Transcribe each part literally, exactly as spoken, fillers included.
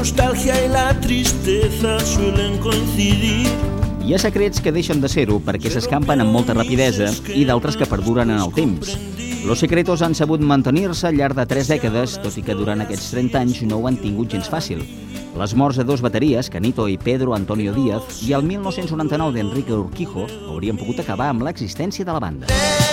nostalgia y la tristeza suelen coincidir. Hi ha secrets que deixen de ser-ho perquè s'escampen amb molta rapidesa i d'altres que perduren en el temps. Los Secretos han sabut mantenir-se al llarg de tres dècades, tot i que durant aquests trenta anys no ho han tingut gens fàcil. Les morts de dos bateries, Canito i Pedro Antonio Díaz, i el mil nou-cents noranta-nou d'Enrique Urquijo haurien pogut acabar amb l'existència de la banda.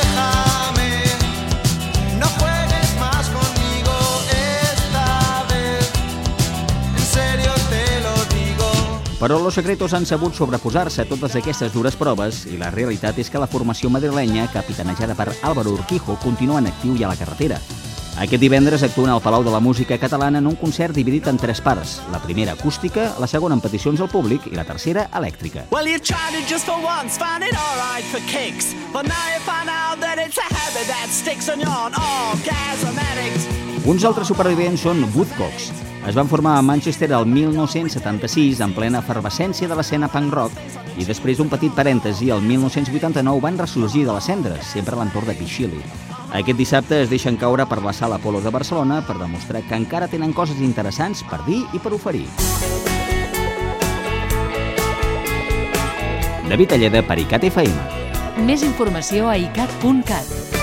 Però Los Secretos han sabut sobreposar-se a totes aquestes dures proves i la realitat és que la formació madrilenya, capitanejada per Álvaro Urquijo, continua en actiu i a la carretera. Aquest divendres actuen al Palau de la Música Catalana en un concert dividit en tres parts. La primera acústica, la segona amb peticions al públic i la tercera elèctrica. Well, you tried it just for once, found it all right for kicks, but now you find out that it's a habit that sticks on your orgasm addicts. Uns altres supervivents són Woodcocks. Es van formar a Manchester el mil nou-cents setanta-sis en plena efervescència de l'escena punk rock i després d'un petit parèntesi, el mil nou-cents vuitanta-nou van ressorgir de les cendres, sempre a l'entorn de Piccili. Aquest dissabte es deixen caure per la Sala Apolo de Barcelona per demostrar que encara tenen coses interessants per dir i per oferir. David Alleda per ICAT F M. Més informació a icat punt cat.